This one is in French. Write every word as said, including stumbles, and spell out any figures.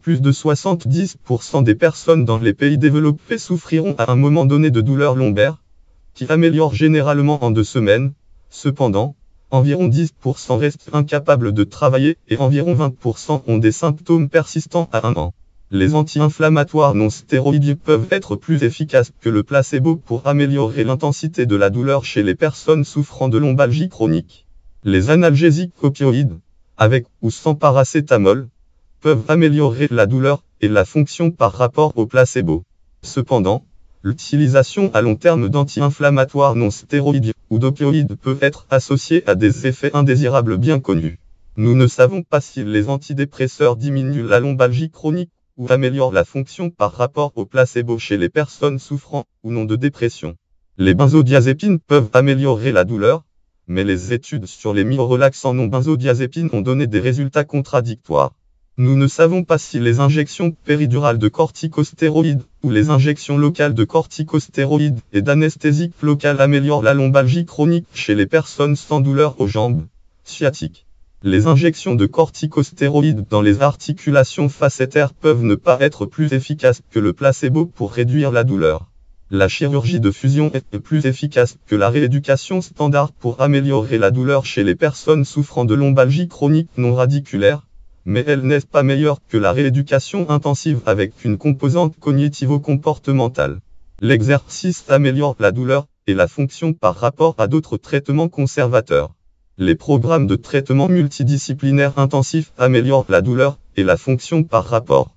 plus de soixante-dix pour cent des personnes dans les pays développés souffriront à un moment donné de douleurs lombaires, qui améliorent généralement en deux semaines. Cependant, environ dix pour cent restent incapables de travailler et environ vingt pour cent ont des symptômes persistants à un an. Les anti-inflammatoires non stéroïdiens peuvent être plus efficaces que le placebo pour améliorer l'intensité de la douleur chez les personnes souffrant de lombalgie chronique. Les analgésiques opioïdes, avec ou sans paracétamol, peuvent améliorer la douleur et la fonction par rapport au placebo. Cependant, l'utilisation à long terme d'anti-inflammatoires non stéroïdiens ou d'opioïdes peut être associée à des effets indésirables bien connus. Nous ne savons pas si les antidépresseurs diminuent la lombalgie chronique ou améliorent la fonction par rapport au placebo chez les personnes souffrant ou non de dépression. Les benzodiazépines peuvent améliorer la douleur, mais les études sur les myorelaxants non benzodiazépines ont donné des résultats contradictoires. Nous ne savons pas si les injections péridurales de corticostéroïdes ou les injections locales de corticostéroïdes et d'anesthésiques locales améliorent la lombalgie chronique chez les personnes sans douleur aux jambes, sciatiques. Les injections de corticostéroïdes dans les articulations facétaires peuvent ne pas être plus efficaces que le placebo pour réduire la douleur. La chirurgie de fusion est plus efficace que la rééducation standard pour améliorer la douleur chez les personnes souffrant de lombalgie chronique non radiculaire, mais elle n'est pas meilleure que la rééducation intensive avec une composante cognitivo-comportementale. L'exercice améliore la douleur et la fonction par rapport à d'autres traitements conservateurs. Les programmes de traitement multidisciplinaires intensifs améliorent la douleur et la fonction par rapport